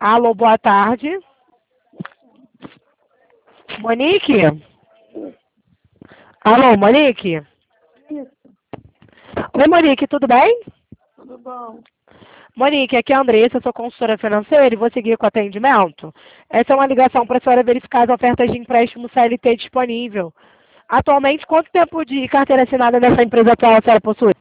Alô, boa tarde. Monique? Alô, Monique? Isso, Oi, Monique, tudo bem? tudo bom? Monique, aqui é a Andressa, sou consultora financeira e vou seguir com o atendimento. Essa é uma ligação para a senhora verificar as ofertas de empréstimo CLT disponível. Atualmente, quanto tempo de carteira assinada nessa empresa atual a senhora possui?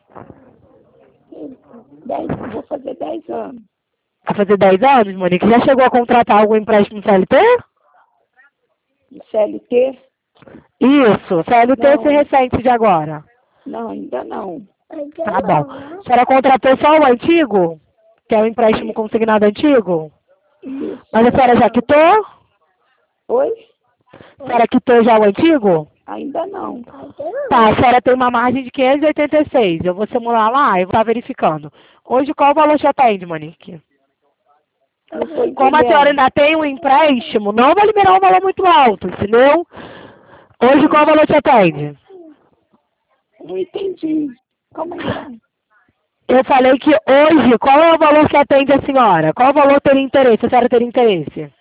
Vou fazer 10 anos. Vai fazer 10 anos, Monique. Já chegou a contratar algum empréstimo CLT? De CLT? Isso, CLT Não. esse recente de agora. Não, ainda não. Tá bom. A senhora contratou só o antigo? Que é o empréstimo consignado antigo? Isso. Mas a senhora já quitou? Oi? A senhora quitou já o antigo? Ainda não. Tá, a senhora tem uma margem de 586. Eu vou simular lá e vou estar verificando. Hoje qual o valor te atende, Monique? Não tô Como a senhora entendendo. ainda tem um empréstimo, não vai liberar um valor muito alto, entendeu? Hoje qual o valor te atende? Não entendi. Como é? Eu falei que hoje, qual é o valor que atende a senhora? Qual o valor teria interesse? A senhora teria interesse?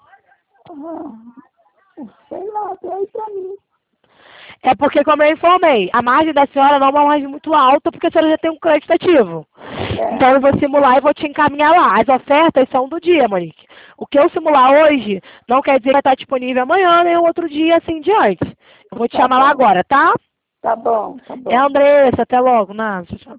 Sei lá, vê aí pra mim. É porque, como eu informei, a margem da senhora não é uma margem muito alta, porque a senhora já tem um crédito ativo. Então eu vou simular e vou te encaminhar lá. As ofertas são do dia, Monique. O que eu simular hoje não quer dizer que vai estar disponível amanhã, nem outro dia, assim em diante. Eu vou te Tá chamar lá bom. agora, tá? Tá bom, tá bom. É a Andressa, até logo. Nada, tchau, tchau.